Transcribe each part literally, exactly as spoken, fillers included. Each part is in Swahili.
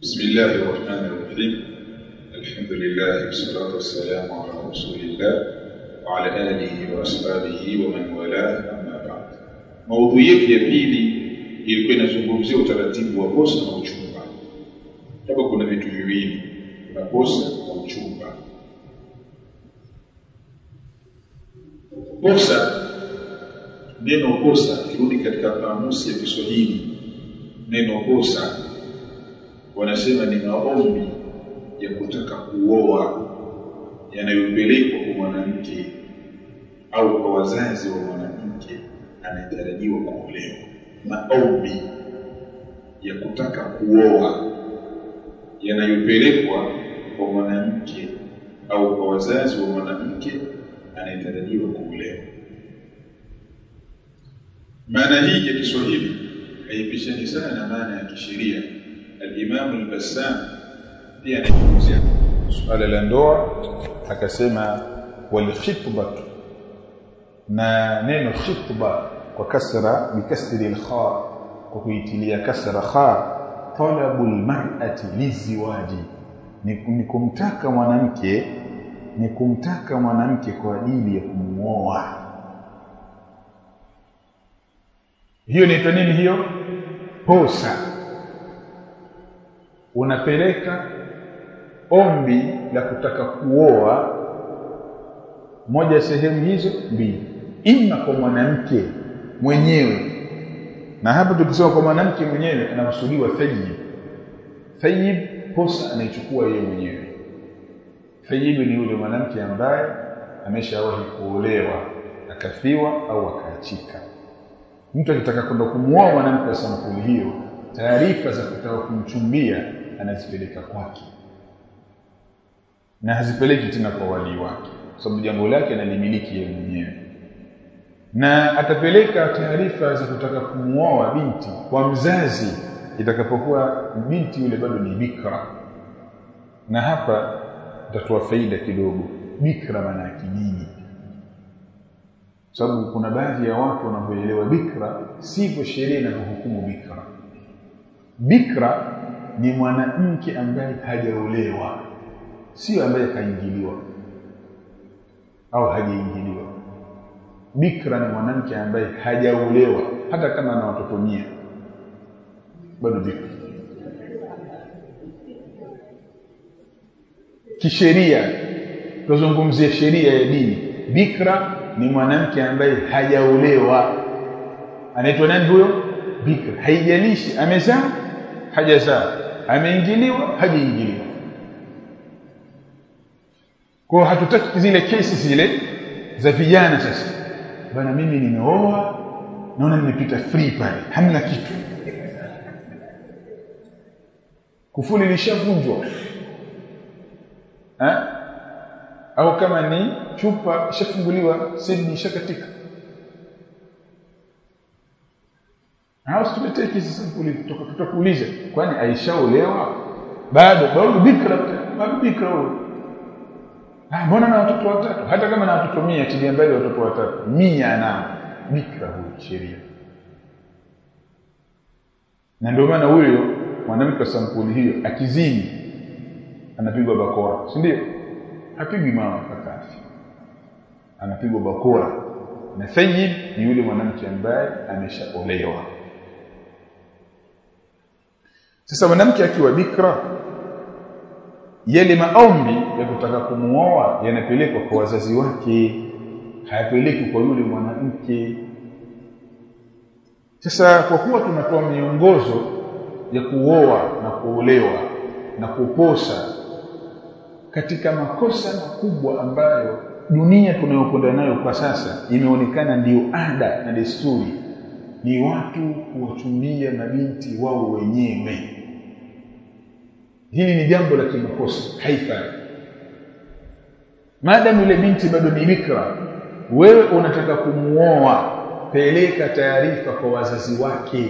بسم الله الرحمن الرحيم. الحمد لله والصلاة والسلام على رسول الله وعلى آله وأصحابه ومن والاه. أما بعد, موضوع yetu ya pili ilikuwa inazungumzia utaratibu wa posa na uchumba. Hapa kuna vitu viwili, kuna posa na uchumba. Posa, neno posa kirudi katika kamusi ya Kiswahili, neno posa wanasema ni maombi ya kutaka kuoa yanayopelekwa kwa mwanamke au kwa wazazi wa mwanamke anayetarajiwa kuolewa. Maombi ya kutaka kuoa yanayopelekwa kwa mwanamke au kwa wazazi wa mwanamke anayetarajiwa kuolewa. Maana hii ya Kiswahili haipishani sana na maana ya kisheria. Al-Imam al-Bassam pia anazungumzia swala la ndoa, akasema wal khitbah, na neno khitbah kwa kasra bikasri al-kha, kwa kuitilia kasra kha, talabul mar'ati liziwaji, ni kumtaka mwanamke ni kumtaka mwanamke kwa ajili ya kumuoa. Hiyo ni nini hiyo? Posa. Unapeleka ombi la kutaka kuoa moja sehemu hizo mbili, ima kwa mwanamke mwenyewe, na hapo tukisema kwa mwanamke mwenyewe anakusudiwa thayyib. Thayyib posa anaichukua yeye mwenyewe. Thayyib ni yule mwanamke ambaye ameshawahi kuolewa, akafiwa au akaachika. Mtu akitaka kwenda kumuoa mwanamke wa sampuli hiyo, taarifa za kutaka kumchumbia anazipeleka kwake, na hazipeleki tena kwa wali wake, sababu jambo lake analimiliki yeye mwenyewe. Na atapeleka taarifa za kutaka kumuoa binti kwa mzazi itakapokuwa binti yule bado ni bikra. Na hapa tutatoa faida kidogo. Bikra maana yake nini? Sababu kuna baadhi ya watu wanaoelewa bikra sivyo sheria inahukumu bikra. Bikra ni mwanamke ambaye hajaolewa, sio ambaye kaingiliwa au hajaingiliwa. Bikra ni mwanamke ambaye hajaolewa, hata kama ana watoto mia bado bikra. Kisheria, tuzungumzie sheria ya dini, bikra ni mwanamke ambaye hajaolewa. Anaitwa nani huyo? Bikra. Haijalishi amezaa hajazaa, ameingiliwa hajaingiliwa. Kwa hatutaki zile kesi zile za vijana sasa, bana mimi nimeoa naona nimepita free pale, hamna kitu. Kufuli lishavunjwa. Ha? Au kama ni chupa ishafunguliwa, siri ishakatika. Hao situletee kesi sampuli kutoka tutakuuliza, kwani aishaolewa? Bado bado bikra, bado bikra huyo. Ah, mbona na watoto watatu? Hata kama na watoto mia, tilia mbali watoto watatu, mia na bikra huyo sheria. Na ndio maana huyo mwanamke sampuli hiyo akizini anapigwa bakora, si ndio? Hapigwi mawe fakati, anapigwa bakora. Na thayyib ni yule mwanamke ambaye ameshaolewa. Sasa mwanamke akiwa bikra, yale maombi ya kutaka kumuoa yanapelekwa kwa wazazi wake, hayapeleki kwa yule mwanamke. Sasa kwa kuwa tunatoa miongozo ya kuoa na kuolewa na kuposa katika makosa makubwa ambayo dunia tunayokwenda nayo kwa sasa imeonekana ndio ada na desturi, ni watu kuwachumbia na binti wao wenyewe. Hili ni jambo la kimakosa, haifai. Maadamu ile binti bado ni bikra, wewe unataka kumuoa, peleka taarifa kwa wazazi wake.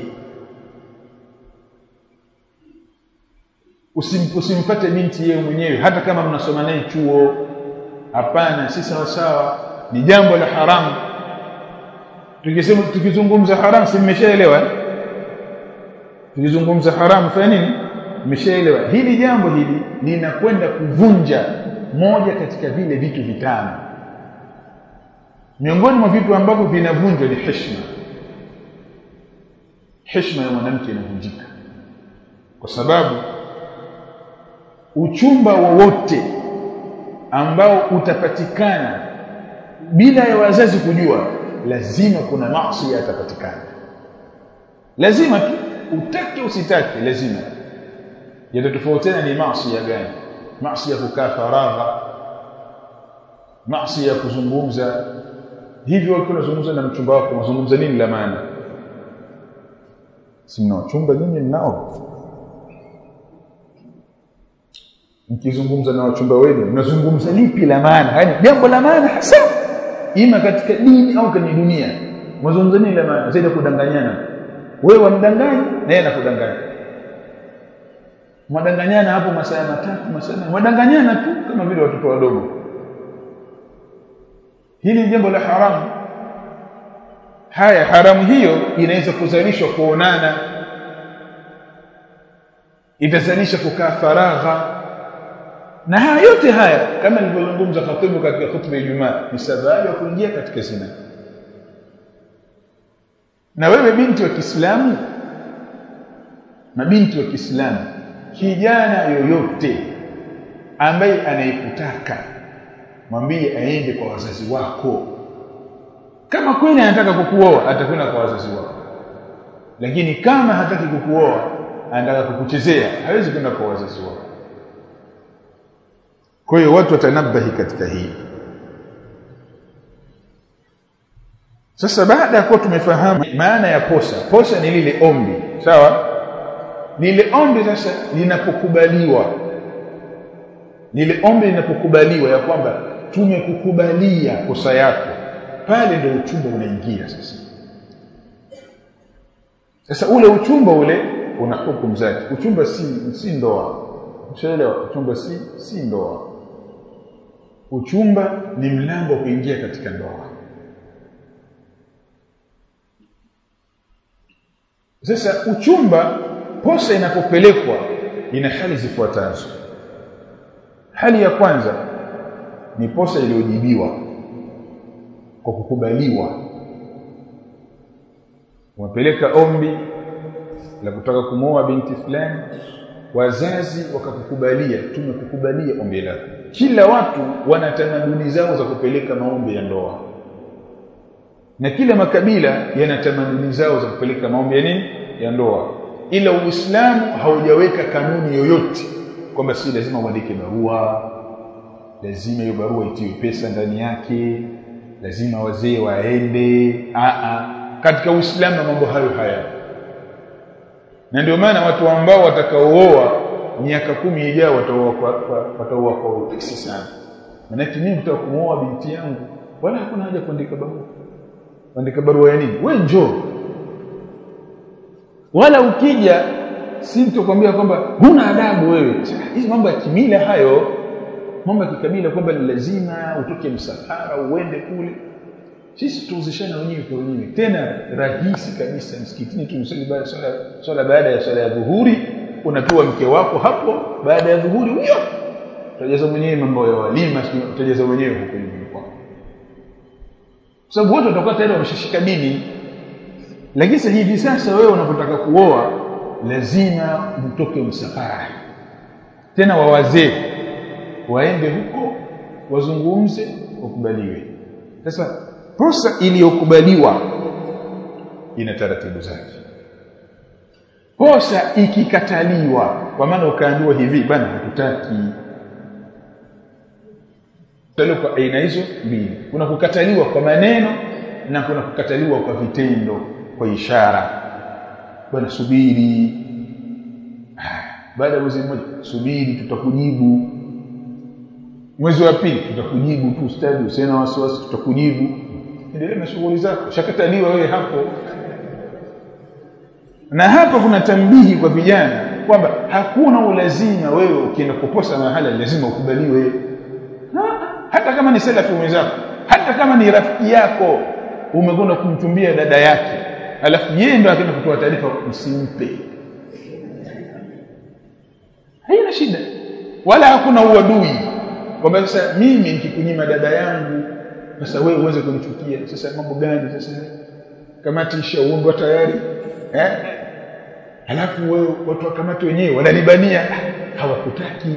Usim, usimfuate binti yeye mwenyewe hata kama mnasoma naye chuo. Hapana, si sawa sawa, ni jambo la haramu. Tukisema tukizungumza haramu si mmeshaelewa? Tukizungumza haramu fanya nini? Mmeshaelewa hili jambo hili linakwenda kuvunja moja katika vile vitu vitano. Miongoni mwa vitu ambavyo vinavunjwa ni heshima. Heshima ya mwanamke inavunjika kwa sababu uchumba wowote ambao utapatikana bila ya wazazi kujua, lazima kuna maasi yatapatikana. Lazima tu, utake usitake, lazima. Yatatofautiana ni maasi ya gani? Maasi ya kukaa faragha, maasi ya kuzungumza. Hivyo ukiwa unazungumza na mchumba wako, unazungumza nini la maana? Si mnao chumba nyinyi mnao? Mkizungumza na wachumba wenu, mnazungumza lipi la maana? Yaani jambo la maana hasa, ima katika dini au kwenye dunia. Mnazungumza nini la maana? Zaidi kudanganyana. Wewe wanidanganya na yeye anakudanganya. Mwadanganyana hapo masaa matatu, masaa mwadanganyana tu kama vile watoto wadogo. Hili jambo la haramu. Haya, haramu hiyo inaweza kuzalishwa kuonana, itazalisha kukaa faragha, na haya yote haya kama nilivyozungumza khatibu katika khutba ya Ijumaa ni sababu ya kuingia katika zina. Na wewe binti wa Kiislamu, na binti wa Kiislamu, kijana yoyote ambaye anayekutaka, mwambie aende kwa wazazi wako. Kama kweli anataka kukuoa, atakwenda kwa wazazi wako. Lakini kama hataki kukuoa, anataka kukuchezea, hawezi kwenda kwa wazazi wako. Kwa hiyo watu watanabahi katika hii. Sasa baada ya kuwa tumefahamu maana ya posa, posa ni lile ombi, sawa? Lile ombi sasa linapokubaliwa, lile ombi linapokubaliwa ya kwamba tumekukubalia posa yako, pale ndio uchumba unaingia sasa. Sasa ule uchumba ule una hukumu zake. Uchumba si si ndoa. Ushaelewa? Uchumba si si ndoa. Uchumba ni mlango kuingia katika ndoa. Sasa uchumba, posa inapopelekwa ina hali zifuatazo. Hali ya kwanza ni posa iliyojibiwa kwa kukubaliwa. Umepeleka ombi la kutaka kumuoa binti fulani, wazazi wakakukubalia, tumekukubalia ombi lako. Kila watu wana tamaduni zao za kupeleka maombi ya ndoa, na kila makabila yana tamaduni zao za kupeleka maombi ya nini? Ya ndoa. Ila Uislamu haujaweka kanuni yoyote kwamba si lazima uandike barua, lazima hiyo barua itiwe pesa ndani yake, lazima wazee waende. A a katika Uislamu mambo hayo haya. Na ndio maana watu ambao watakaooa miaka kumi ijayo wataoa kwa wataoa kwa upesi sana. Maana mimi nataka kumuoa binti yangu, wala hakuna haja kuandika barua. Kuandika barua ya nini? Wewe njoo. Wala ukija si mtokwambia kwamba huna adabu wewe. Hizi mambo ya kimila hayo, mambo ya kikabila kwamba lazima utoke msafara uende kule. Sisi tuuzishana wenyewe kwa wenyewe. Tena rahisi kabisa, msikitini tu msali baada swala swala baada ya swala ya dhuhuri, unapewa mke wako hapo baada ya dhuhuri huyo. Utajaza mwenyewe mambo ya walima, utajaza mwenyewe huko nyumbani kwako. Kwa sababu wote watakuwa tayari wameshashika dini. Lakini sasa hivi sasa wewe unapotaka kuoa lazima mtoke msafara. Tena wa wazee waende huko wazungumze wakubaliwe. Sasa posa iliyokubaliwa ina taratibu zake. Posa ikikataliwa, kwa maana ukaambiwa hivi bana hatutaki, kwa aina hizo mbili. Kuna kukataliwa kwa maneno na kuna kukataliwa kwa vitendo, kwa ishara. Bwana subiri, baada ya mwezi mmoja subiri tutakujibu, mwezi wa pili tutakujibu tu ustadi, usiwe na wasiwasi, tutakujibu, endelea na shughuli zako. Shakataliwa wewe hapo. Na hapa kuna tambihi kwa vijana kwamba hakuna ulazima wewe ukienda kuposa mahala lazima ukubaliwe. Hata kama ni salafu mwenzako, hata kama ni rafiki yako umekwenda kumtumbia dada yake, alafu yeye ndo akaenda kutoa taarifa, usimpe. hakuna shida wala hakuna uadui kwamba sasa mimi nikikunyima dada yangu sasa wewe uweze kunichukia. Sasa mambo gani sasa? Kamati ishaundwa tayari eh, alafu wewe watu wa kamati wenyewe wanalibania hawakutaki.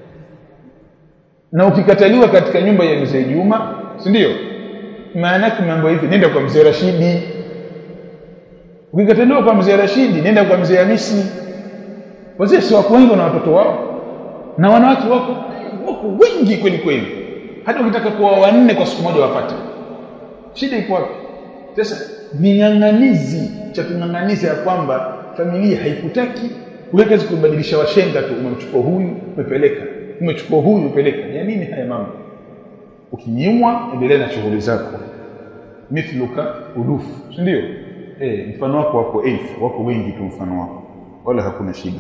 Na ukikataliwa katika nyumba ya mzee Juma, si ndio? Maana yake mambo hivi, nenda kwa mzee Rashidi. Ukikataliwa kwa mzee Rashidi, nenda kwa mzee Hamisi. Wazee si wako wengi na watoto wao, na wanawake wako wako wengi kweli kweli. Hata ukitaka kuwa wanne kwa siku moja wapate. Shida iko wapi? Sasa ming'ang'anizi cha kung'ang'aniza ya kwamba familia haikutaki, uweke kubadilisha washenga tu, umemchukua huyu umepeleka, umechukua huyu upeleka. Ya nini haya mambo? Ukinyimwa endelea na shughuli zako. Mithluka udufu, si ndio? Eh, mfano wako wako elfu, wako wengi tu mfano wako. Wala hakuna shida.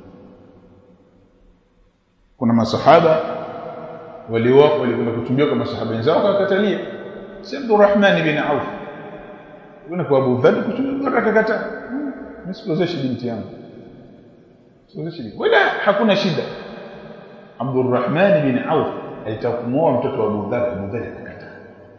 Kuna masahaba waliwao walikwenda kutumbia kwa masahaba wenzao wakakatalia. Sayyid Abdurrahman ibn Auf kuna kwa Abu Dharr kutumbia akakataa. Nisikuzoeshe binti yangu. Sikuzoeshe. Wala hakuna shida. Abdurrahman ibn Auf alitakumwoa mtoto wa Abu Dharr, Abu Dharr akakataa.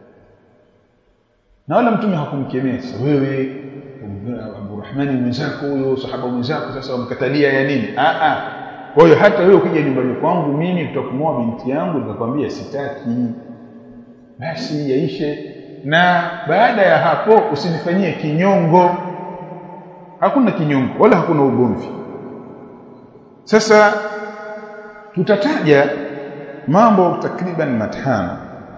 Na wala mtume hakumkemea. Sasa wewe Abdurrahman mwenzako huyo sahaba mwenzako sasa wamkatalia ya nini? Ah ah. Kwa hiyo hata wewe ukija nyumbani kwangu mimi tutakumoa binti yangu nikakwambia sitaki, basi yaishe. Na baada ya hapo usinifanyie kinyongo. Hakuna kinyongo wala hakuna ugomvi. Sasa tutataja mambo takriban matano,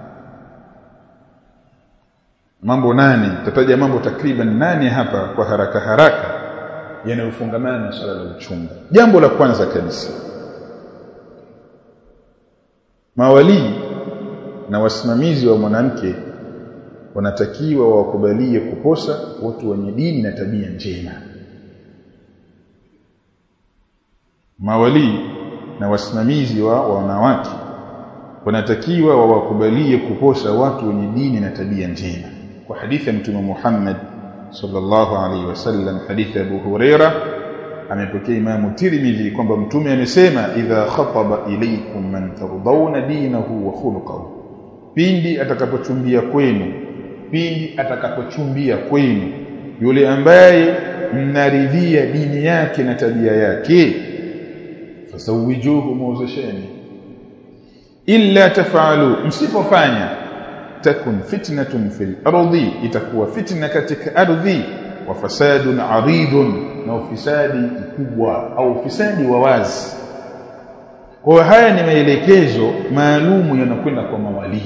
mambo nane. Tutataja mambo takriban nane hapa kwa haraka haraka yanayofungamana na swala la uchungu. Jambo la kwanza kabisa, mawali na wasimamizi wa mwanamke wanatakiwa wakubalie kuposa watu wenye dini na tabia njema. Mawali na wasimamizi wa wanawake wanatakiwa wawakubalie kuposa watu wenye dini na tabia njema. Kwa hadithi ya Mtume Muhammad sallallahu alaihi wasallam, hadithi Abu Huraira amepokea Imam Tirmidhi kwamba Mtume amesema, idha khataba ilaykum man tardawna dinahu wa khuluquhu, pindi atakapochumbia kwenu, pindi atakapochumbia kwenu yule ambaye mnaridhia dini yake na tabia yake, fasawijuhu, muozesheni. Illa taf'alu, msipofanya, takun fitnatun fil ardi, itakuwa fitna katika ardhi, wa fasadun aridun, na ufisadi mkubwa au ufisadi wa wazi. Kwa haya ni maelekezo maalumu yanakwenda kwa mawali.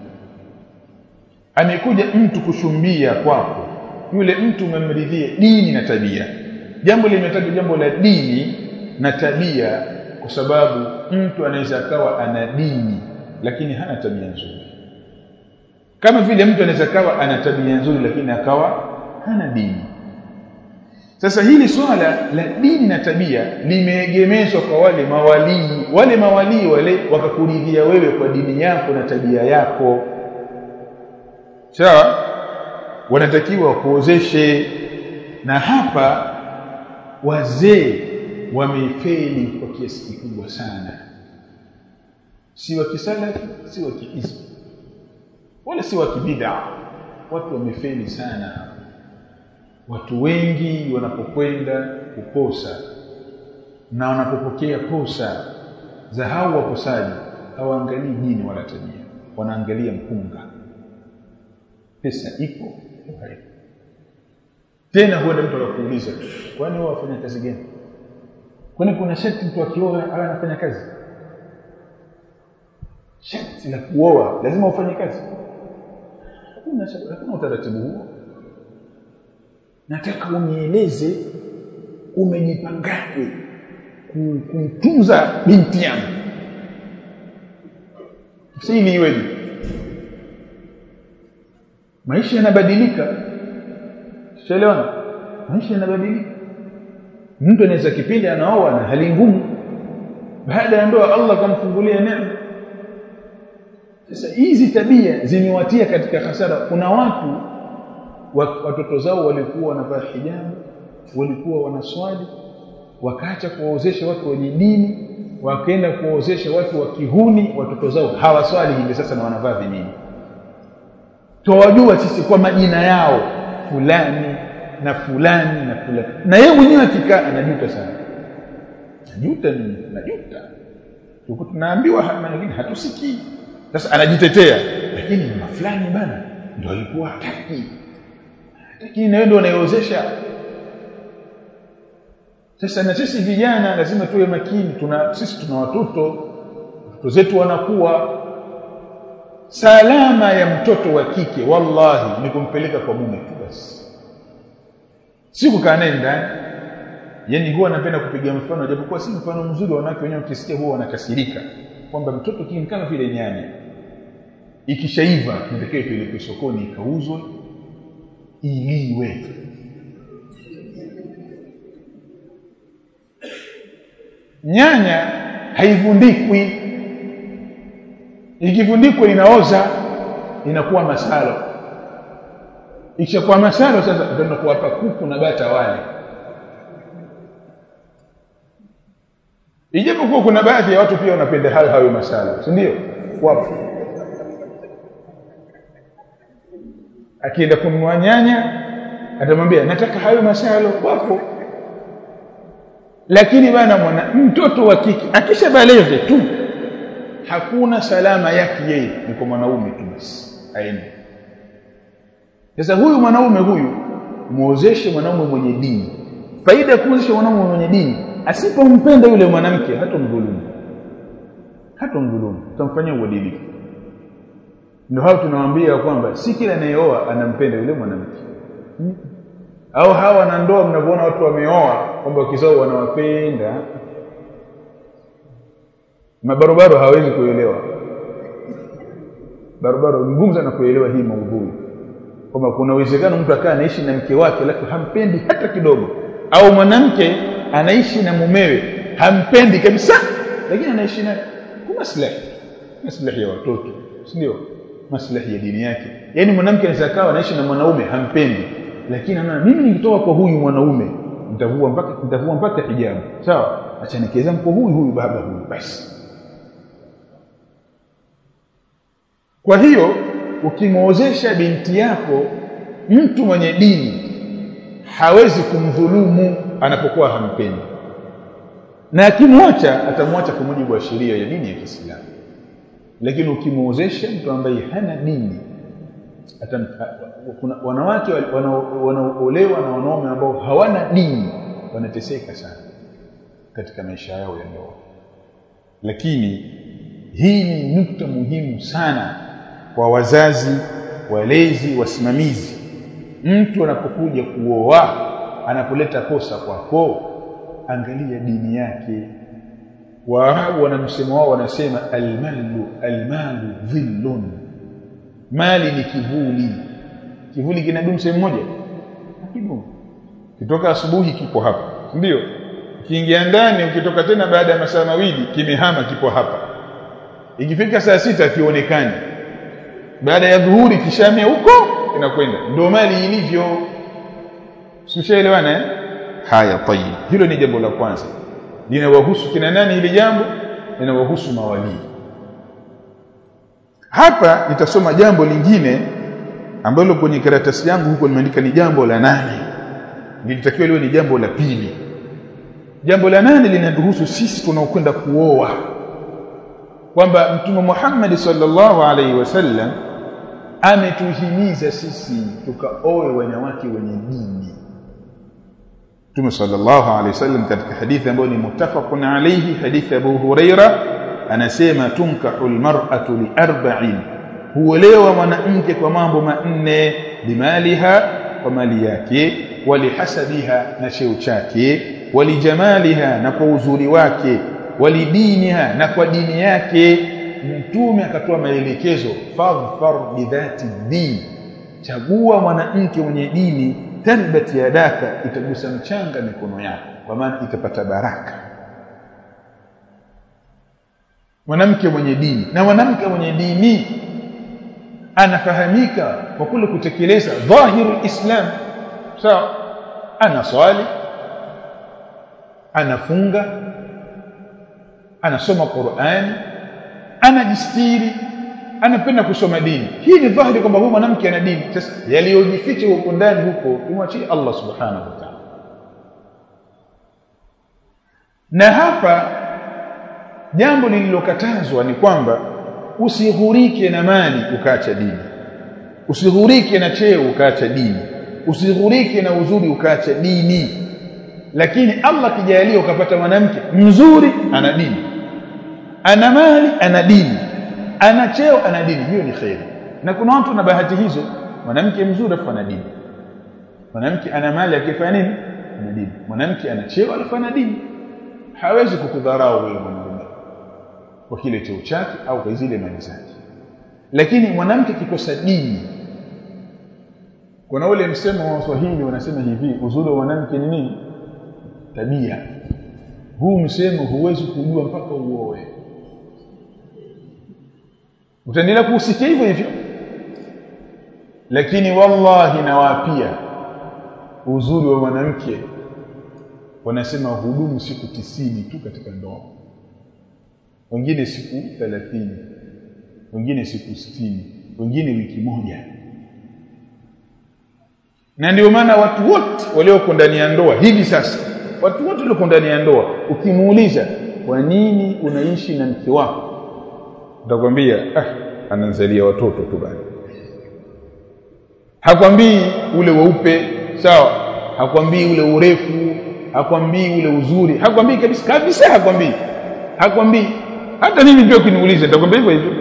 Amekuja mtu kushumbia kwako, yule mtu umemridhia dini na tabia. Jambo limetajwa jambo la dini na tabia kwa sababu mtu anaweza kawa ana dini lakini hana tabia nzuri. Kama vile mtu anaweza kawa ana tabia nzuri lakini akawa hana dini. Sasa hili swala la dini na tabia limeegemezwa kwa wale mawali. Wale mawali wale wakakuridhia wewe kwa dini yako na tabia yako, sawa, wanatakiwa kuozeshe. Na hapa wazee wamefeli kwa kiasi kikubwa sana, si wa kisalafi, si wa kiislam, wala si wa kibid'a. Watu wamefeli sana. Watu wengi wanapokwenda kuposa na wanapopokea posa za hao waposaji, hawaangalii dini wala tabia, wanaangalia mpunga. Pesa ipo hai. Tena huenda mtu anakuuliza, kwani wewe wafanya kazi gani? Kwani kuna sharti mtu akioa awe anafanya kazi? Sharti la kuoa lazima ufanye kazi? Hakuna sharti, hakuna utaratibu huo. Nataka unieleze umejipangaje kumtunza binti yangu. Sisi iweje? Maisha yanabadilika. Sielewana? Maisha yanabadilika. Mtu anaweza kipindi anaoa na hali ngumu, baada ya ndoa Allah kamfungulia neema. Sasa hizi tabia zimewatia katika hasara. Kuna watu watoto zao walikuwa wanavaa hijabu, walikuwa wanaswali, wakaacha kuwaozesha watu wenye dini, wakaenda kuozesha watu wa kihuni, watoto zao hawaswali hivi sasa na wanavaa vinini. Tuwajua sisi kwa majina yao, fulani na fulani na fulani, na yeye mwenyewe akikaa anajuta sana. Najuta nini? Najuta. Tuko tunaambiwa hana, lakini hatusikii. Sasa anajitetea, lakini mama fulani bana ndio alikuwa hataki. Lakini na wewe ndio unayeozesha. Sasa na sisi vijana lazima tuwe makini. Tuna sisi tuna watoto, watoto zetu wanakuwa. Salama ya mtoto wa kike wallahi ni kumpeleka kwa mume tu basi. Si kukaa naye ndani. Yaani huwa napenda kupiga mfano, japokuwa si mfano mzuri, wanawake wenyewe ukisikia huwa wanakasirika kwamba mtoto kini kama vile nyanya. Ikishaiva nitakiwa ipelekwe sokoni ikauzwe iliwe. Nyanya haivundikwi. Ikivundikwa inaoza, inakuwa masalo. Ikishakuwa masalo sasa ndio kuwapa kuku na bata wale. Ijapokuwa kuna baadhi ya watu pia wanapenda hayo hayo masalo, si ndio? Wapo. Akienda kununua nyanya atamwambia nataka hayo masalo, wapo. Lakini bana mwana mtoto wa kike akishabaleze tu hakuna salama yake yeye, ni kwa mwanaume tu basi aende. Sasa huyu mwanaume huyu muozeshe mwanaume mwenye dini. Faida ya kuozesha mwanaume mwenye dini, asipompenda yule mwanamke hata mdhulumu. Hata mdhulumu, utamfanyia uadilifu. Ndio hao tunawaambia kwamba si kila anayeoa anampenda yule mwanamke. Hmm. Au hawa na ndoa mnavyoona watu wameoa kwamba wakizao wanawapenda. Mabarobaro hawezi kuelewa. Barobaro ngumu sana kuelewa hii maudhui. Kwamba kuna uwezekano mtu akaa anaishi na mke wake alafu hampendi hata kidogo, au mwanamke anaishi na mumewe hampendi kabisa lakini anaishi naye kwa maslahi. Maslahi ya watoto, si ndio? Maslahi ya dini yake. Yaani mwanamke anaweza kaa anaishi na mwanaume hampendi, lakini anaona mimi nikitoka kwa huyu mwanaume nitavua mpaka nitavua mpaka hijabu. Sawa? Acha nikeza kwa huyu huyu baba huyu basi. Kwa hiyo ukimwozesha binti yako mtu mwenye dini hawezi kumdhulumu anapokuwa hampendi. Na akimwacha atamwacha kwa mujibu wa sheria ya dini ya Kiislamu. Lakini ukimwozesha mtu ambaye hana dini, atam kuna wanawake wanaoolewa na wanaume ambao hawana dini wanateseka sana katika maisha yao ya ndoa. Lakini hii ni nukta muhimu sana kwa wazazi, walezi, wasimamizi. Mtu anapokuja kuoa, anapoleta kosa kwako, angalia dini yake. Waarabu wana msemo wao, wanasema almalu almalu dhillun. Mali ni kivuli. Kivuli kinadumu sehemu moja? Hakidumu. Kitoka asubuhi kipo hapa, ndio? Kiingia ndani ukitoka tena baada ya masaa mawili kimehama kipo hapa. Ikifika saa sita kionekani. Baada ya dhuhuri kishamia huko inakwenda. Ndio mali ilivyo. Sishaelewana eh? Haya tayib. Hilo ni jambo la kwanza. Linawahusu kina nani hili jambo? Linawahusu mawali. Hapa nitasoma jambo lingine ambalo kwenye karatasi yangu huko nimeandika ni jambo la nane. Nilitakiwa liwe ni jambo la pili. Jambo la nane linaduhusu sisi tunaokwenda kuoa, kwamba Mtume Muhammad sallallahu alaihi wasallam ametuhimiza sisi tukaoe wanawake wenye dini. Mtume sallallahu alaihi wasallam katika hadithi ambayo ni muttafaqun alayhi, hadithi Abu Huraira, anasema tunkahul mar'atu li arba'in, huolewa mwanamke kwa mambo manne: bimaliha, kwa mali yake, walihasabiha, na cheo chake, walijamaliha, na kwa uzuri wake, walidiniha, na kwa dini yake. Mtume akatoa maelekezo, fadhfar bidhati din, chagua mwanamke mwenye dini, tarbat yadaka, itagusa mchanga mikono yako, kwa maana itapata baraka. Mwanamke mwenye dini, na mwanamke mwenye dini anafahamika kwa kule kutekeleza dhahirul Islam. Sawa? Ana swali, anafunga, anasoma Qur'an, anajistiri, anapenda kusoma dini. Hii ni dhahiri kwamba huyu mwanamke ana dini. Sasa yaliyojificha huko ndani huko tumwachie Allah subhanahu wa ta'ala. Na hapa jambo lililokatazwa ni kwamba usighurike na mali ukaacha dini, usighurike na cheo ukaacha dini, usighurike na uzuri ukaacha dini. Lakini Allah kijalia ukapata mwanamke mzuri ana dini, ana mali ana dini, ana cheo ana dini, hiyo ni khair. Na kuna watu na bahati hizo, mwanamke mzuri afa ana dini, mwanamke ana mali akifanya nini, ana dini, mwanamke ana cheo alifanya dini. Hawezi kukudharau wewe mwanaume kwa kile cheo chake au kwa zile mali zake. Lakini mwanamke kikosa dini, kuna ule msemo wa Waswahili wanasema hivi, uzuri wa mwanamke ni nini? Tabia. Huu msemo huwezi kujua mpaka uoe. Utaendelea kusikia hivyo hivyo. Lakini wallahi nawapia, uzuri wa mwanamke wanasema hudumu siku tisini tu katika ndoa, wengine siku thelathini, wengine siku sitini, wengine wiki moja. Na ndio maana watu wote walioko ndani ya ndoa hivi sasa, watu wote walioko ndani ya ndoa ukimuuliza kwa nini unaishi na mke wako, utakwambia ah, anazalia watoto tu bali. Hakwambii ule weupe, sawa, hakwambii ule urefu, hakwambii ule uzuri, hakwambii kabisa kabisa, hakwambii hakwambii hata mimi pia ukiniuliza nitakwambia hivyo hivyo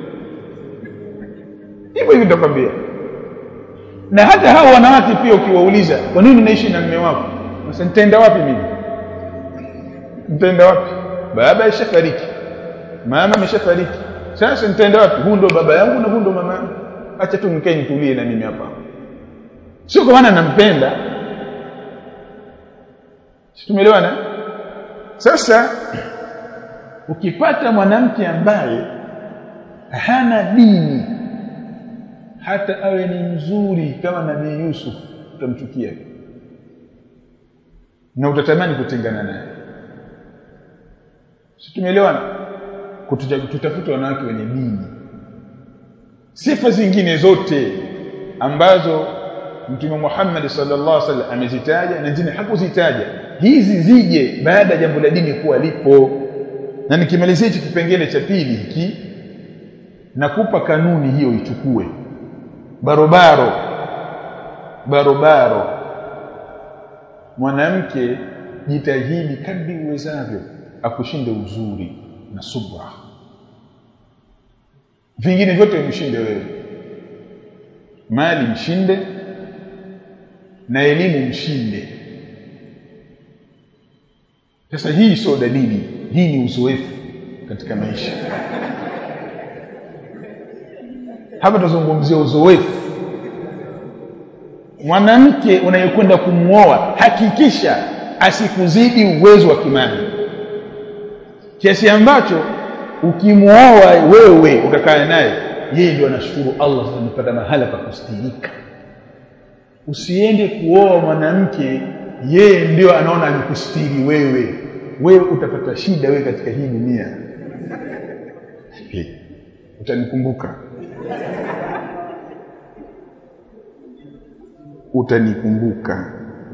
hivyo hivyo nitakwambia. Na hata hao wanawake pia ukiwauliza kwa nini unaishi na mume wako, sasa nitaenda wapi mimi, nitaenda wapi? Baba ameshafariki, mama ameshafariki, sasa nitaenda wapi? Huyu ndo baba yangu na huyu ndo mama yangu, acha tu nikae nitulie na mimi hapa. Sio kwa maana nampenda, tumeelewana? Sasa ukipata mwanamke ambaye hana dini, hata awe ni mzuri kama Nabii Yusuf, utamchukia na utatamani kutengana naye. Sisi tumeelewana? Kutafuta wanawake wenye dini. Sifa zingine zote ambazo Mtume Muhammad sallallahu alaihi wasallam amezitaja na zingine hakuzitaja, hizi zije baada ya jambo la dini kuwa lipo. Na nikimalizia hichi kipengele cha pili hiki, nakupa kanuni hiyo ichukue. Barobaro barobaro mwanamke jitahidi kadri uwezavyo akushinde uzuri na subra. Vingine vyote mshinde wewe, mali mshinde na elimu mshinde. Sasa hii sio dalili, hii ni uzoefu katika maisha. Hapa tuzungumzia uzoefu. Mwanamke unayekwenda kumuoa hakikisha asikuzidi uwezo wa kimali, kiasi ambacho ukimuoa wewe ukakaa naye, yeye ndio anashukuru Allah sasa nipata mahala pa kustirika. Usiende kuoa mwanamke yeye ndio anaona amekustiri wewe, wewe utapata shida wewe katika hii dunia. Hey, utanikumbuka utanikumbuka.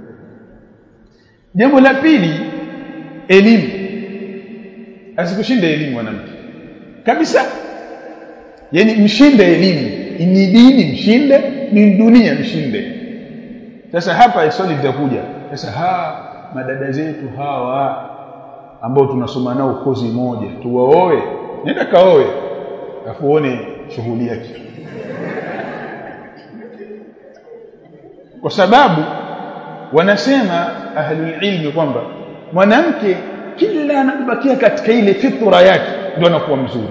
Jambo la pili, elimu. Asikushinde elimu mwanamke kabisa, yani mshinde elimu, ni dini mshinde, ni dunia mshinde. Sasa hapa swali litakuja, sasa ha madada zetu hawa ambao tunasoma nao kozi moja tuwaoe? Nenda kaoe afu uone shughuli yake. Kwa sababu wanasema ahlul ilmi kwamba mwanamke kila anabakia katika ile fitra yake ndio anakuwa mzuri,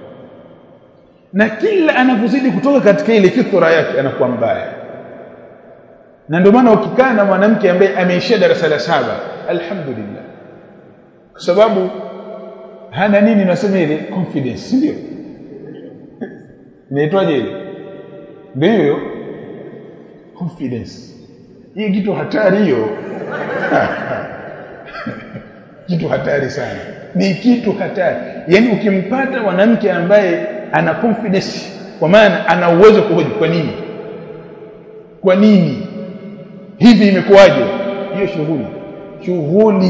na kila anavozidi kutoka katika ile fitra yake anakuwa mbaya. Na ndio maana ukikaa na mwanamke ambaye ameishia darasa la saba, alhamdulillah, kwa sababu hana nini, nasema ile confidence, ndio inaitwaje ile, ndio confidence. Hii kitu hatari hiyo kitu hatari sana. ni kitu hatari. Yani ukimpata mwanamke ambaye ana confidence, kwa maana ana uwezo kuhoji kwa nini kwa nini hivi imekuwaje, hiyo shughuli shughuli.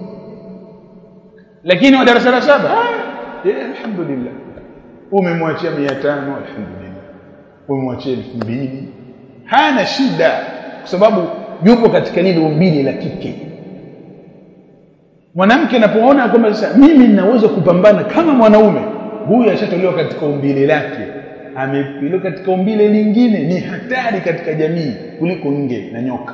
Lakini wa darasa la saba ah eh, alhamdulillah umemwachia mia tano, alhamdulillah umemwachia elfu mbili, hana shida, kwa sababu yupo katika lile umbile la kike. Mwanamke anapoona kwamba sasa mimi ninaweza kupambana kama mwanaume, huyu ashatolewa katika umbile lake, amepiliwa katika umbile lingine, ni hatari katika jamii kuliko nge na nyoka.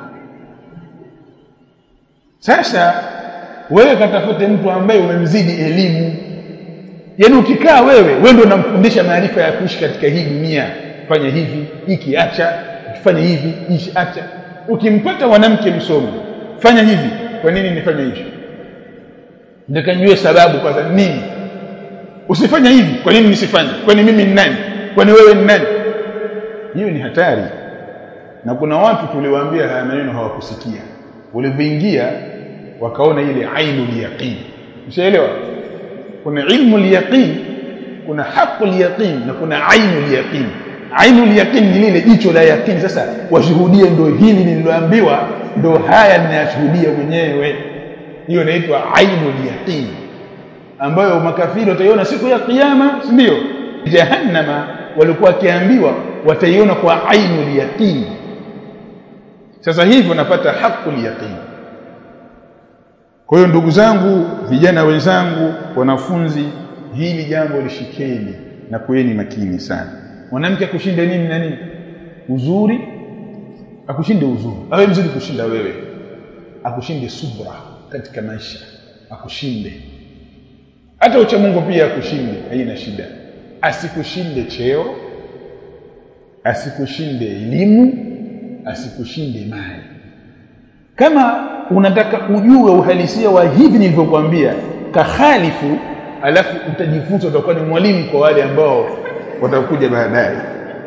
Sasa wewe katafute mtu ambaye umemzidi elimu. Yaani ukikaa wewe wewe ndio unamfundisha maarifa ya kuishi katika hii dunia, fanya hivi, hiki acha, fanya hivi, hichi acha. Ukimpata mwanamke msomi, fanya hivi, kwa nini nifanye hivi? Ndakajue sababu kwa sababu nini usifanye hivi, kwa nini nisifanye, kwani mimi ni nani, kwani wewe ni nani? Hiyo ni hatari. Na kuna watu tuliwaambia haya maneno hawakusikia, walipoingia wakaona ile ainul yaqin. Ushaelewa? Kuna ilmu al-yaqin, kuna haqqul yaqin, na kuna ainul yaqin. Ainul yaqin ni lile jicho la yaqin. Sasa washuhudie ndio hili nililoambiwa, ndio haya ninayashuhudia mwenyewe. Hiyo inaitwa ainul yaqin, ambayo makafiri wataiona siku ya kiyama, si ndio? Jahannama walikuwa kiambiwa wataiona kwa ainul yaqin. Sasa hivi unapata haqqul yaqin. Kwa hiyo ndugu zangu, vijana wenzangu, wanafunzi, hili jambo lishikeni na kuweni makini sana. Mwanamke akushinde nini na nini? Uzuri, akushinde uzuri, awe mzuri kushinda wewe, akushinde subra katika maisha, akushinde hata ucha Mungu pia akushinde, haina shida. Asikushinde cheo, asikushinde elimu, asikushinde mali. Kama unataka ujue uhalisia wa hivi nilivyokuambia, kahalifu, alafu utajifunza, utakuwa ni mwalimu kwa wale ambao watakuja baadaye.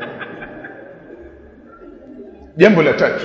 Jambo la tatu,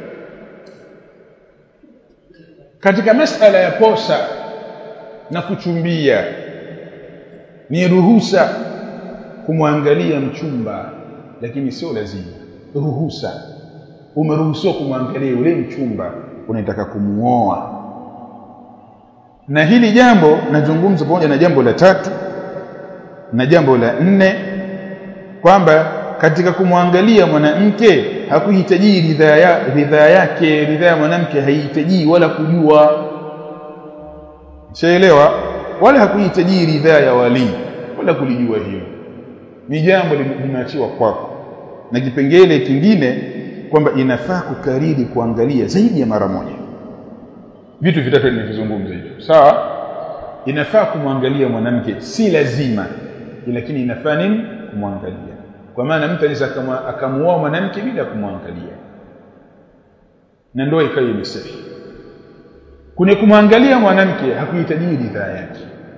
katika masala ya posa na kuchumbia, ni ruhusa kumwangalia mchumba, lakini sio lazima. Ruhusa, umeruhusiwa kumwangalia yule mchumba unataka kumuoa. Na hili jambo nazungumza pamoja na jambo la tatu na jambo la nne, kwamba katika kumwangalia mwanamke hakuhitaji ridhaa ya ridhaa yake. Ridhaa ya mwanamke haihitaji wala kujua, shaelewa, wala hakuhitaji ridhaa ya wali wala kulijua. Hiyo ni jambo limeachiwa kwako. Na kipengele kingine kwamba inafaa kukariri kuangalia zaidi ya mara moja. Vitu vitatu nimevizungumza hivyo, sawa? Inafaa kumwangalia mwanamke, si lazima, lakini inafaa nini? Kumwangalia. Kwa maana mtu anaweza akamuoa mwanamke bila kumwangalia, na ndoa ikawa imesafi. Kuna kumwangalia mwanamke hakuhitaji ridhaa yake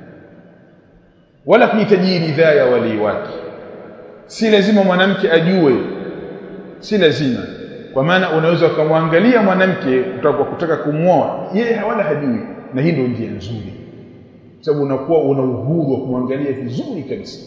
wala kuhitaji ridhaa ya wali wake. Si lazima mwanamke ajue, si lazima. Kwa maana unaweza kumwangalia mwanamke utakuwa kutaka kumuoa, yeye wala hajui, na hii ndio njia nzuri, sababu unakuwa una uhuru wa kumwangalia vizuri kabisa.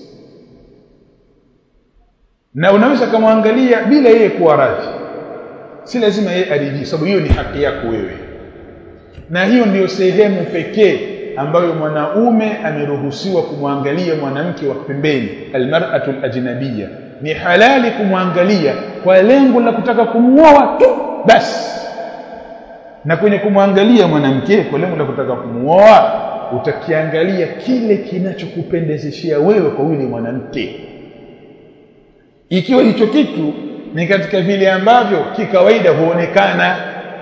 Na unaweza kumwangalia bila yeye kuwa radhi, si lazima yeye aridhie, sababu hiyo ni haki yako wewe. Na hiyo ndio sehemu pekee ambayo mwanaume ameruhusiwa kumwangalia mwanamke wa pembeni, almar'atu alajnabiyya. Ni halali kumwangalia kwa lengo la kutaka kumuoa tu basi. Na kwenye kumwangalia mwanamke kwa lengo la kutaka kumuoa, utakiangalia kile kinachokupendezeshia wewe kwa yule mwanamke. Ikiwa hicho kitu ni katika vile ambavyo kikawaida huonekana,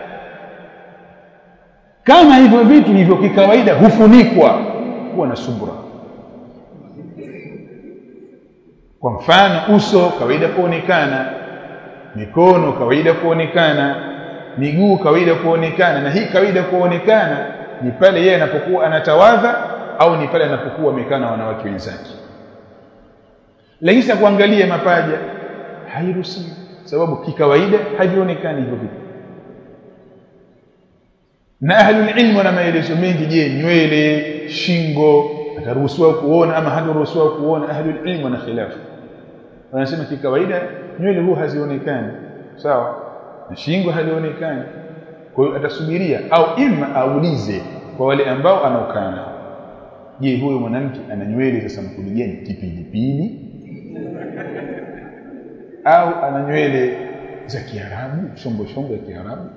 kama hivyo vitu hivyo kikawaida hufunikwa, kuwa na subra. Kwa mfano, uso kawaida kuonekana, mikono kawaida kuonekana, miguu kawaida kuonekana. Na hii kawaida kuonekana ni pale yeye anapokuwa anatawadha au ni pale anapokuwa amekaa na wanawake wenzake. Lakini sasa kuangalia mapaja hairuhusiwi, sababu kikawaida havionekani hivyo vitu. Na ahlul ilmu na maelezo mengi, je, nywele shingo ataruhusiwa kuona ama hataruhusiwa kuona. Ahlul ilm wana khilaf, wanasema kikawaida nywele huwa hazionekani, sawa, na shingo halionekani. Kwa hiyo atasubiria au ima aulize kwa wale ambao anaokana, je, huyo mwanamke ana nywele za sampuli gani, kipilipili au ana nywele za Kiarabu, shombo shombo ya Kiarabu,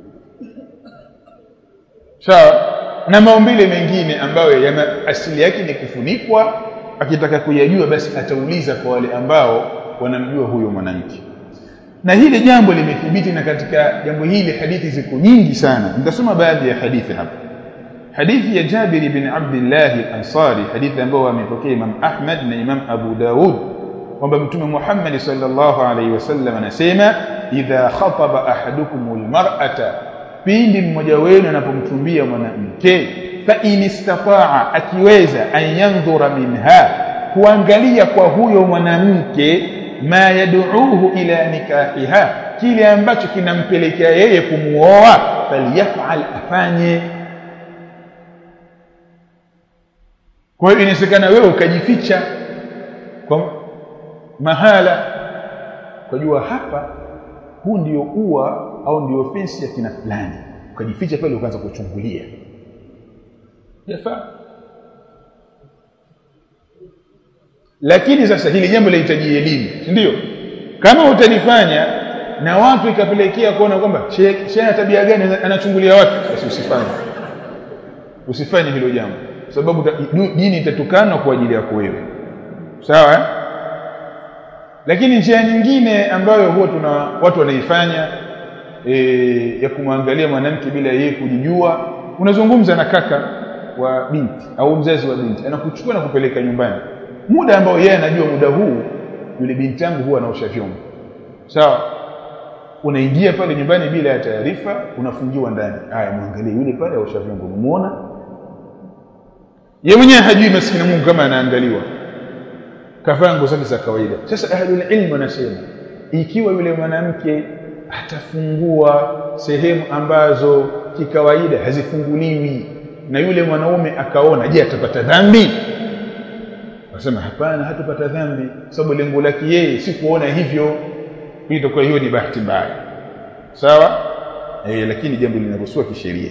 sawa, na maumbile mengine ambayo yana asili yake ni kufunikwa. Akitaka kuyajua basi atauliza kwa wale ambao wanamjua huyo mwanamke. Na hili jambo limethibiti, na katika jambo hili hadithi ziko nyingi sana. Nitasoma baadhi ya hadithi hapa. Hadithi ya Jabir ibn Abdullah al-Ansari, hadithi ambayo amepokea Imam Ahmad na Imam Abu Daud, kwamba Mtume Muhammad sallallahu alaihi wasallam anasema, idha khataba ahadukumul mar'ata, pindi mmoja wenu anapomtumbia mwanamke, fa in istata'a, akiweza, an yanzura minha, kuangalia kwa huyo mwanamke, ma yad'uuhu ila nikahiha, kile ambacho kinampelekea yeye kumuoa, falyaf'al, afanye. Kwa hiyo inasekana wewe ukajificha kwa mahala, kujua hapa huu ndio ua au ndio fence ya kina fulani, ukajificha pale ukaanza kuchungulia, yafaa. Lakini sasa hili jambo linahitaji elimu, ndio? Kama utalifanya na watu ikapelekea kuona kwamba shehe ana tabia gani, anachungulia watu, basi usifanye. Usifanye hilo jambo, sababu dini itatukana kwa ajili yako wewe, sawa eh? Lakini njia nyingine ambayo huwa tuna watu wanaifanya e, ya kumwangalia mwanamke bila yeye kujijua, unazungumza na kaka wa binti au mzazi wa binti, anakuchukua na kupeleka nyumbani, muda ambao yeye anajua muda huu yule binti yangu huwa anaosha vyombo, sawa. Unaingia pale nyumbani bila ya taarifa, unafungiwa ndani. Haya, muangalie yule pale anaosha vyombo, umemuona? Yeye mwenyewe hajui maskini Mungu kama anaangaliwa, kavaa nguo zake za kawaida. Sasa ahlul ilm wanasema, ikiwa yule mwanamke atafungua sehemu ambazo kikawaida hazifunguliwi na yule mwanaume akaona, je, atapata dhambi? Wasema hapana, hatapata dhambi, sababu lengo lake yeye si kuona hivyo. Hilo kwa hiyo ni bahati mbaya, sawa eh, lakini jambo linaruhusiwa kisheria.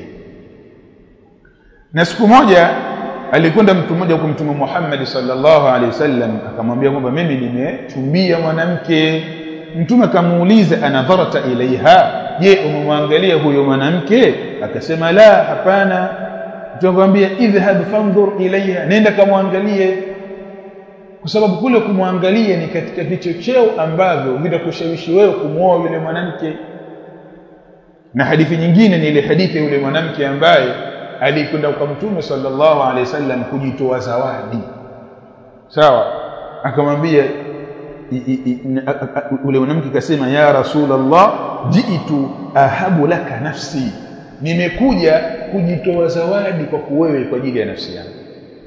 Na siku moja alikwenda mtu mmoja kwa Mtume Muhammad sallallahu alaihi wasallam, akamwambia kwamba mimi nimechumbia mwanamke. Mtume akamuuliza, anadharata ilaiha, je, umemwangalia huyo mwanamke? Akasema la, hapana. Mtume akamwambia, idhhab fanzur ilaiha, nenda kamwangalie, kwa sababu kule kumwangalia ni katika vichocheo ambavyo vitakushawishi wewe kumuoa yule mwanamke. Na hadithi nyingine ni ile hadithi yule mwanamke ambaye alikwenda kwa Mtume sallallahu alaihi wasallam kujitoa zawadi, sawa. Akamwambia yule mwanamke, kasema, ya Rasulullah, jiitu ahabu laka nafsi, nimekuja kujitoa zawadi kwa kuwewe kwa ajili ya nafsi yangu.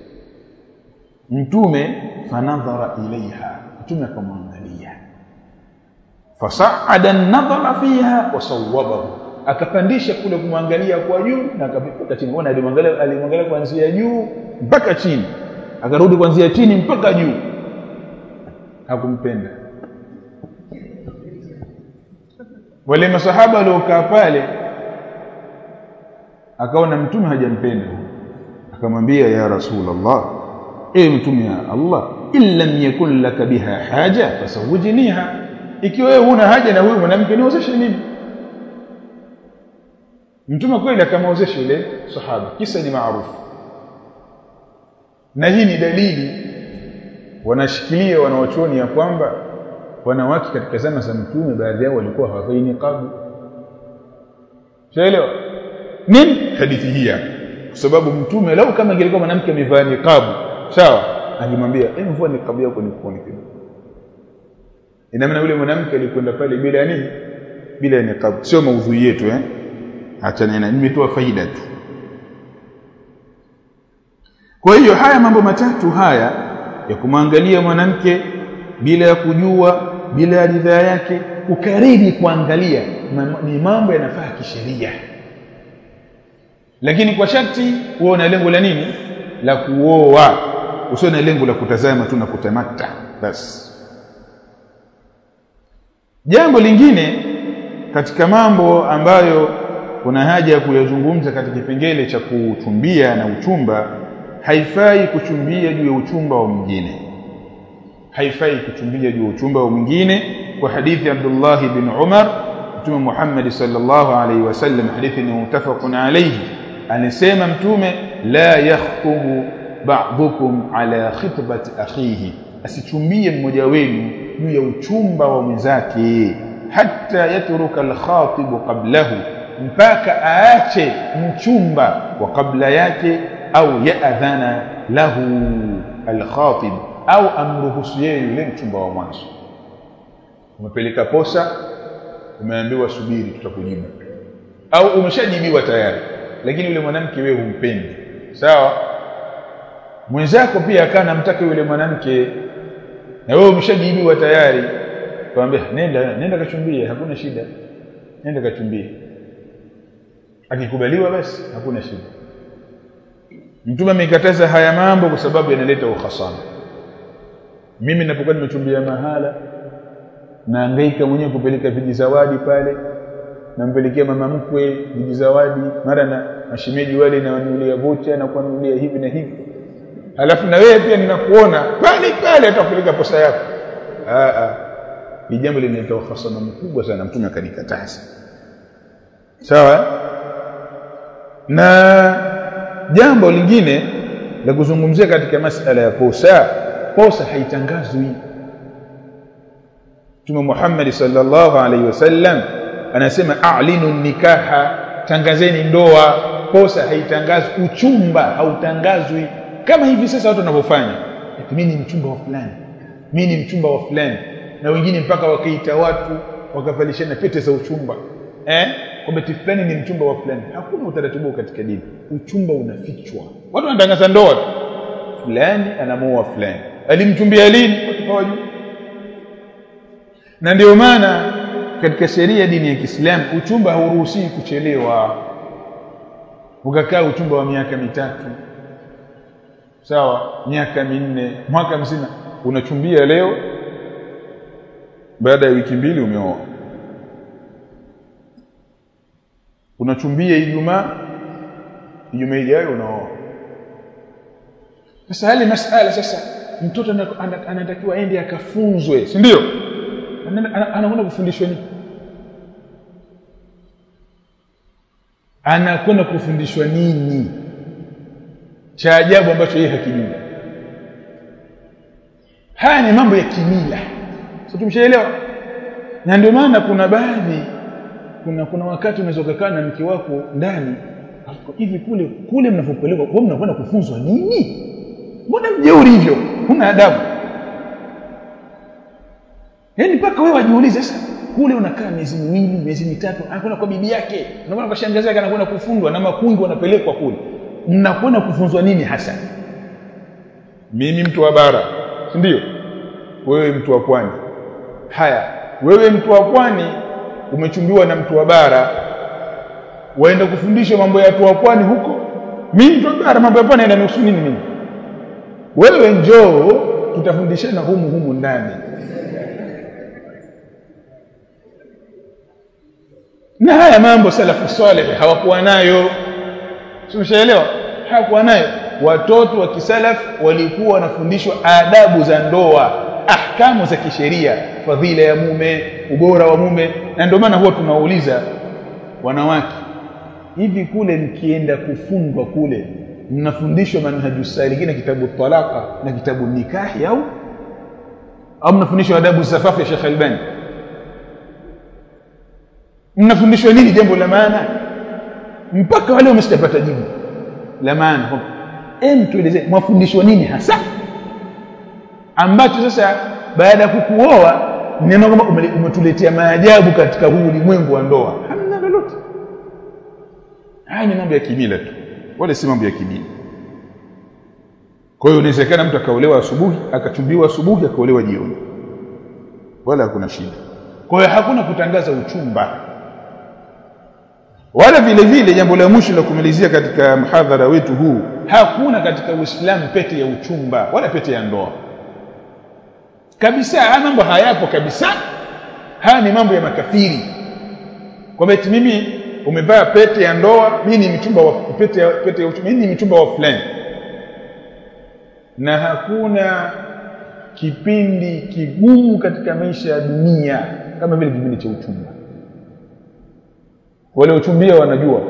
Mtume fanadhara ilaiha, Mtume akamwangalia, fasa'ada an-nadhara fiha wa sawwabahu, akapandisha kule kumwangalia kwa juu na akapita chini. Ona, alimwangalia alimwangalia kuanzia juu mpaka chini, akarudi kuanzia chini mpaka juu, hakumpenda. Wale masahaba waliokaa pale akaona Mtume hajampenda, akamwambia, ya Rasulullah, e Mtume ya Allah, illam yakun laka biha haja fasawwijniha, ikiwa wewe huna haja na huyu mwanamke niozeshe mimi. Mtume kweli akamwozesha yule sahaba, kisa ni maarufu. Na hii ni dalili wanashikilia wanawachuoni ya kwamba wanawake katika zama za Mtume baadhi yao walikuwa hawavai niqab. Shaelewa nini hadithi hii? Kwa sababu Mtume lau kama ingelikuwa mwanamke amevaa niqab, sawa, angemwambia, "Eh, mvua niqab yako nikuone kidogo." Ina maana yule mwanamke alikwenda pale bila nini? Bila niqab. Sio maudhui yetu eh. Acha nena, nimetoa faida tu. Kwa hiyo haya mambo matatu haya ya kumwangalia mwanamke bila ya kujua, bila ya ridhaa yake, ukaridi kuangalia, ni mambo yanafaa kisheria. Lakini kwa sharti uone lengo la nini? la kuoa, usio na lengo la kutazama tu na kutamata basi. Jambo lingine katika mambo ambayo kuna haja ya kuyazungumza katika kipengele cha kuchumbia na uchumba, haifai kuchumbia juu ya uchumba wa mwingine. Haifai kuchumbia juu ya uchumba wa mwingine kwa hadithi Abdullah ibn Umar, Mtume Muhammad sallallahu alaihi wasallam, hadithi ni mutafaqun alayhi, anasema Mtume, la yakhtubu ba'dukum ala khitbati akhihi, asichumbie mmoja wenu juu ya uchumba wa mwenzake, hatta yatruka al-khatibu qablahu, mpaka aache mchumba wa kabla yake, au yaadhana lahu al-khatib, au amruhusu yeye yule mchumba wa mwanzo. Umepeleka posa, umeambiwa subiri tutakujibu, au umeshajibiwa tayari lakini yule mwanamke wewe humpendi, sawa, mwenzako pia akana mtaka yule mwanamke na wewe umeshajibiwa tayari, kwambia nenda nenda kachumbie, hakuna shida, nenda kachumbie. Akikubaliwa basi hakuna shida. Mtume amekataza haya mambo kwa sababu yanaleta uhasama. Mimi ninapokuwa nimechumbia mahala, naangaika mwenyewe kupeleka vijizawadi pale, nampelekea mama mkwe vijizawadi, mara na mashemeji wale na wanunulia vocha na kuanunulia hivi na hivi, alafu na wewe pia ninakuona pale pale atakupeleka posa yako. Ah ah, ni jambo linaleta uhasama mkubwa sana. Mtume akanikataza, sawa. Na jambo lingine la kuzungumzia katika masala ya posa, posa haitangazwi. Mtume Muhammad sallallahu alaihi wasallam anasema a'linu nikaha, tangazeni ndoa. Posa haitangazwi, uchumba hautangazwi kama hivi sasa watu wanavyofanya. Mimi ni mchumba wa fulani, mimi ni mchumba wa fulani, na wengine mpaka wakaita watu wakavalishana pete za uchumba, eh kwamba fulani ni mchumba wa fulani. Hakuna utaratibu katika dini, uchumba unafichwa. Watu wanatangaza ndoa, fulani anamuoa fulani, alimchumbia lini, watu hawajui. Na ndio maana katika sheria dini ya Kiislamu uchumba hauruhusiwi kuchelewa. Ukakaa uchumba wa miaka mitatu, sawa, miaka minne, mwaka mzima, unachumbia leo, baada ya wiki mbili umeoa. Unachumbia Ijumaa, Ijumaa ijayo unaoa. Sasa hali masala, sasa mtoto anatakiwa aende akafunzwe, si ndio? Anakwenda kufundishwa nini? Anakwenda kufundishwa nini cha ajabu ambacho yeye hakijui? Haya ni mambo ya kimila, sio? Tumeshaelewa. Na ndio maana kuna baadhi, kuna kuna wakati unaweza kukaa na mke wako ndani, hivi kule kule mnapopelekwa kwa mnakwenda kufunzwa nini? Mbona mjeuri hivyo? Huna adabu. Yaani mpaka wewe wajiulize, sasa kule unakaa miezi miwili, miezi mitatu, anakwenda kwa bibi yake, anakwenda kwa shangazi yake, anakwenda kufundwa na makungu, wanapelekwa kule. Mnakwenda kufunzwa nini hasa? Mimi mtu wa bara, si ndio? Wewe mtu wa pwani. Haya, wewe mtu wa pwani umechumbiwa na mtu wa bara, waenda kufundisha mambo ya watu wa pwani huko. Mimi mtu wa bara, mambo ya pwani yanahusu nini mimi? Wewe njoo tutafundishana humu humu ndani. Na haya mambo salafu salih hawakuwa nayo. Tumeshaelewa? Hawakuwa nayo. Watoto wa kisalaf walikuwa wanafundishwa adabu za ndoa, ahkamu za kisheria, fadhila ya mume, ubora wa mume. Na ndio maana huwa tunauliza wanawake, hivi kule mkienda kufundwa kule mnafundishwa manhaju salikin, kitabu talaka na kitabu nikahi, au au mnafundishwa adabu zafafu ya Sheikh Albani? Mnafundishwa nini jambo la maana? Mpaka wale wamesitapata jibu la maana. Hem, tueleze mafundishwa nini hasa ambacho sasa baada ya kukuoa neno kama umetuletea maajabu katika huu ulimwengu wa ndoa? Hamna lolote. Haya ni mambo ya kimila tu, wala si mambo ya kidini. Kwa hiyo inawezekana mtu akaolewa asubuhi, akachumbiwa asubuhi, akaolewa jioni, wala hakuna shida. Kwa hiyo hakuna kutangaza uchumba. Wala vile vile jambo la mwisho la kumalizia katika mhadhara wetu huu, hakuna katika Uislamu pete ya uchumba wala pete ya ndoa kabisa. Haya mambo hayapo kabisa. Haya ni mambo ya makafiri. Kwa eti mimi umevaa pete ya ndoa, mimi ni mchumba wa pete ya pete ya uchumba, mimi ni mchumba wa fulani. Na hakuna kipindi kigumu katika maisha ya dunia kama vile kipindi cha uchumba. Wale uchumbia wanajua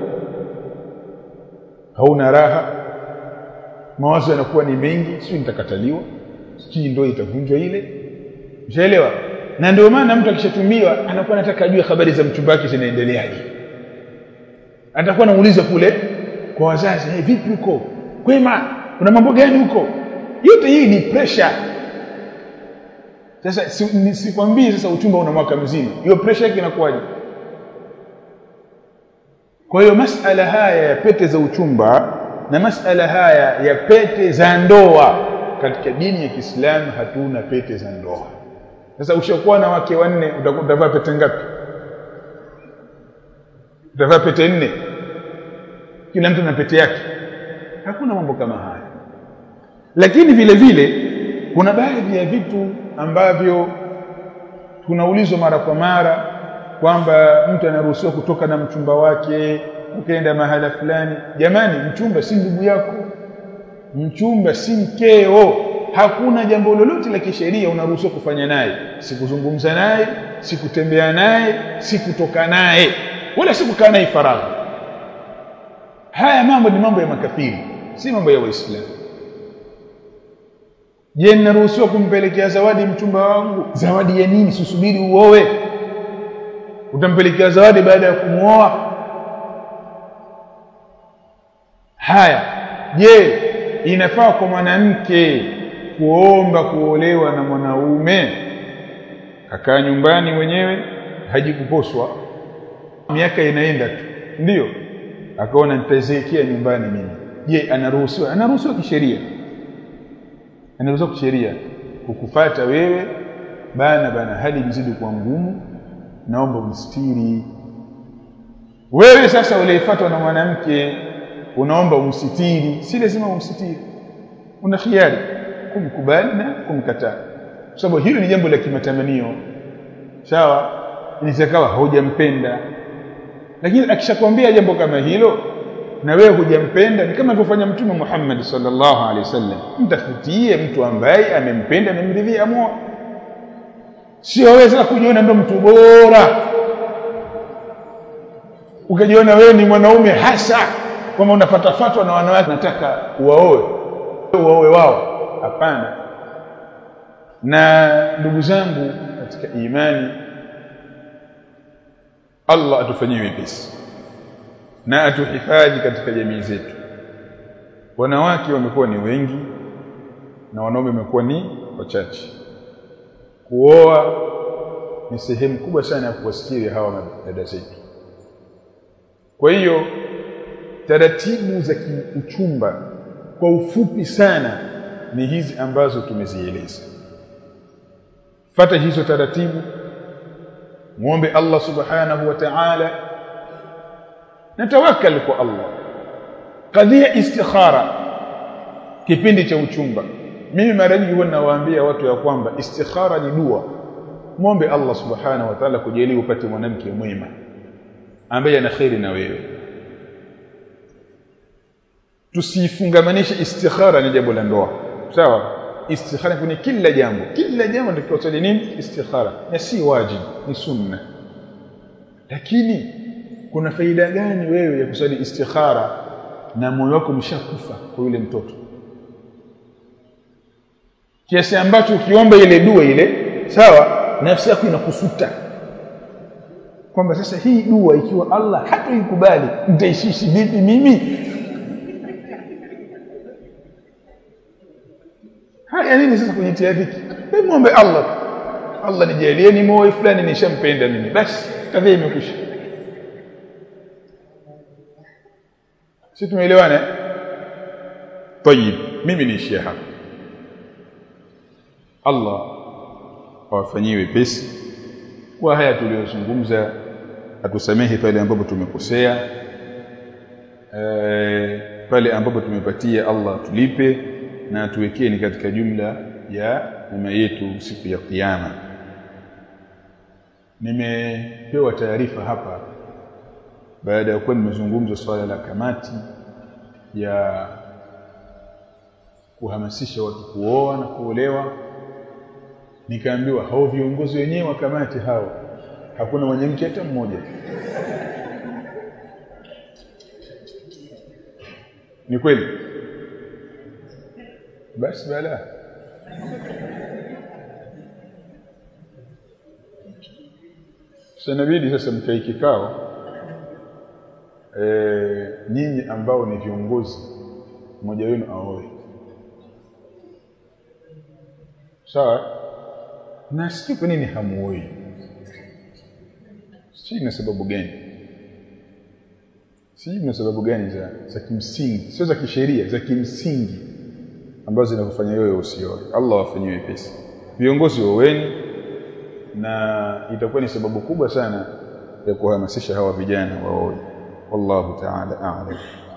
hauna raha, mawazo yanakuwa ni mengi, sio nitakataliwa, sio ndio itavunjwa ile. Ushaelewa? Na ndio maana mtu akishatumbiwa anakuwa anataka ajue habari za mchumba wake zinaendeleaje. Atakuwa anamuuliza kule kwa wazazi, hey, vipi huko? Kwema? Kuna mambo gani huko? Yote hii ni pressure. Sasa sikwambii si sasa uchumba una mwaka mzima. Hiyo pressure yake inakuwaje? Kwa hiyo masala haya ya pete za uchumba na masala haya ya pete za ndoa, katika dini ya Kiislamu hatuna pete za ndoa. Sasa ushakuwa na wake wanne, utavaa pete ngapi? Utavaa pete nne. Kila mtu na pete yake. Hakuna mambo kama haya. Lakini vile vile kuna baadhi ya vitu ambavyo tunaulizwa mara kwa mara kwamba mtu anaruhusiwa kutoka na mchumba wake ukaenda mahala fulani. Jamani, mchumba si ndugu yako. Mchumba si mkeo. Hakuna jambo lolote la kisheria unaruhusiwa kufanya naye. Sikuzungumza naye, sikutembea naye, sikutoka naye, wala sikukaa naye faragha. Haya mambo ni mambo ya makafiri, si mambo ya Waislamu. Je, ninaruhusiwa kumpelekea zawadi mchumba wangu? Zawadi ya nini? Susubiri uoe. Utampelekea zawadi baada ya kumuoa? Haya, je, inafaa kwa mwanamke kuomba kuolewa na mwanaume kakaa nyumbani mwenyewe hajikuposwa, miaka inaenda tu, ndio akaona nitazeekea nyumbani mimi? Je, anaruhusiwa? Anaruhusiwa kisheria. Anaruhusiwa kisheria kukufuata wewe, bana bana hali mzidi kwa ngumu, naomba umstiri. Wewe sasa uliyefuatwa na mwanamke unaomba umsitiri, si lazima umsitiri. Una khiari kumkubali na kumkataa, kwa sababu hilo ni jambo la kimatamanio. Sawa, inawezekana hujampenda, lakini akishakwambia jambo kama hilo na wewe hujampenda, ni kama alivyofanya Mtume Muhammad sallallahu alaihi wasallam. Mtafutie mtu ambaye amempenda na mridhia amoa. Sio wewe sasa kujiona ndio mtu bora, ukajiona wewe ni mwanaume hasa kwamba unafuatafuatwa na wanawake nataka uwaoe uwaoe wao. Hapana. Na ndugu zangu katika imani, Allah atufanyie wepesi na atuhifadhi katika jamii zetu. Wanawake wamekuwa ni wengi na wanaume wamekuwa ni wachache. Kuoa ni sehemu kubwa sana ya kuwastiri hawa dada zetu. Kwa hiyo taratibu za kiuchumba kwa ufupi sana ni hizi ambazo tumezieleza. Fuata hizo taratibu, muombe Allah subhanahu wa ta'ala na tawakkal kwa Allah. Kadhia istikhara kipindi cha uchumba, mimi mara nyingi huwa nawaambia watu ya kwamba istikhara ni dua. Muombe Allah subhanahu wa ta'ala kujalia upate mwanamke mwema ambaye ana khairi na wewe. Tusifungamanishe istikhara ni jambo la ndoa. Sawa? Istikhara kwenye kila jambo, kila jambo ndio kusali nini? Istikhara. Na si wajibu, ni sunna. Lakini kuna faida gani wewe ya kusali istikhara na moyo wako umeshakufa kwa yule mtoto, kiasi ambacho ukiomba ile dua ile, sawa, nafsi yako inakusuta kwamba sasa hii dua ikiwa Allah hataikubali nitaishishi vipi mimi? Haya nini sasa kujitia dhiki? Hebu muombe Allah, Allah nijalie ni moyo fulani nishampenda mimi, basi kadhaa imekwisha. Sisi tumeelewana? Tayib, mimi niishia hapa. Allah awafanyie wepesi kwa haya tuliyozungumza, atusamehe pale ambapo tumekosea. Eh pale ambapo tumepatia Allah tulipe na atuwekee ni katika jumla ya mema yetu siku ya kiyama. Nimepewa taarifa hapa baada ya kuwa nimezungumza swala la kamati ya kuhamasisha watu kuoa na kuolewa, nikaambiwa hao viongozi wenyewe wa kamati hao hakuna mwanamke hata mmoja. Ni kweli? Basi bala. Sasa inabidi sasa mkae kikao eh nyinyi ambao ni viongozi, mmoja wenu aoe. Sawa? Na sisi kwa nini hamuoi? Sisi na sababu gani? Sisi na sababu gani za za kimsingi, sio za kisheria, za kimsingi ambazo zinakufanya wewe usioe. Allah afanyie wepesi. Viongozi waweni, na itakuwa ni sababu kubwa sana ya kuhamasisha hawa vijana waoe. Wallahu ta'ala a'lam.